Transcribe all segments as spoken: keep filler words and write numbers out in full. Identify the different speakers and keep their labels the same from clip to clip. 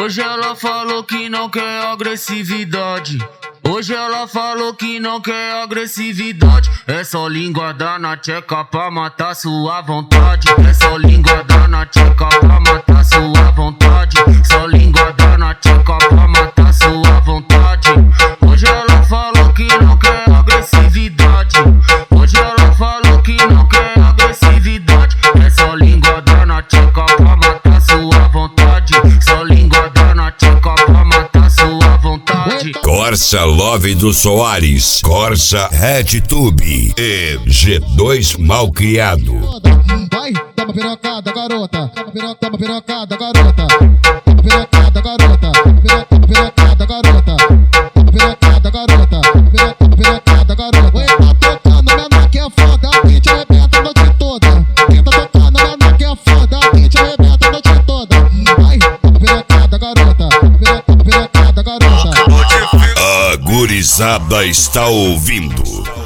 Speaker 1: Hoje ela falou que não quer agressividade. Hoje ela falou que não quer agressividade. É só língua da na tcheca pra matar sua vontade. É só língua da na tcheca pra matar sua vontade. Só língua da na tcheca pra matar sua vontade. Hoje ela falou que não quer agressividade. Hoje ela falou que não quer agressividade. É só língua da na tcheca pra matar sua vontade. Só língua da na tcheca pra matar sua vontade.
Speaker 2: Corsa Love do Soares, Corsa RedTube e G dois Malcriado.
Speaker 3: Vai, dá uma pirocada, garota. Dá uma pirocada, dá uma pirocada, garota. Dá uma pirocada, garota. Dá uma pirocada, garota. Dá uma pirocada, garota. Dá uma pirocada, garota. Oi, tá tocando menor que é foda, que te arrebenta a noite toda. Quem tá tocando menor que é foda, que te arrebenta a noite toda. Vai, dá uma pirocada, garota. Dá uma pirocada, garota.
Speaker 2: A gurizada está ouvindo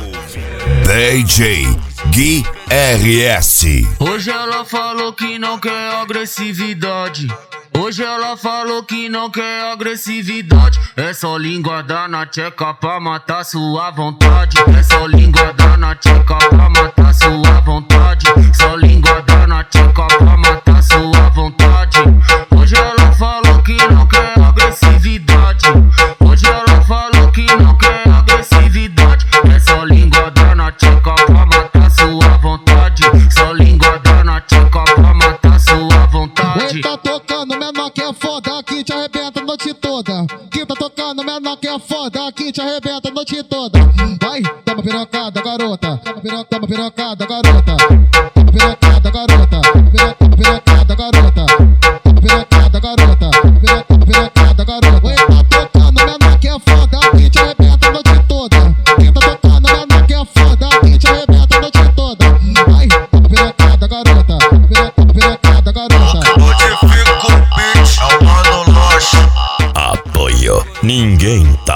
Speaker 2: D J Gui R S.
Speaker 1: Hoje ela falou que não quer agressividade. Hoje ela falou que não quer agressividade. É só língua da na tcheca pra matar sua vontade. É só língua da na tcheca pra matar sua vontade. Só língua da na tcheca pra matar sua vontade. Hoje ela falou que não quer agressividade. Hoje ela falou que não quer agressividade. É só língua da na tcheca pra matar sua vontade. Só língua da na tcheca pra matar sua vontade.
Speaker 3: Oi, tá tocando menor que é foda, que te arrebenta a noite toda. Quem tá tocando menor que é foda, que te arrebenta a noite toda. Vai, dá uma pirocada, garota. Dá uma pirocada, dá uma pirocada, garota. Dá uma pirocada, garota. Dá uma pirocada, garota. Dá uma pirocada, garota. Dá uma pirocada, garota. Oi, tá tocando menor que é foda, que te arrebenta a noite toda. Quem tá tocando menor que é foda, que te arrebenta a noite toda. Vai, dá uma pirocada, garota. Dá uma pirocada, garota.
Speaker 2: Apoio, ninguém tá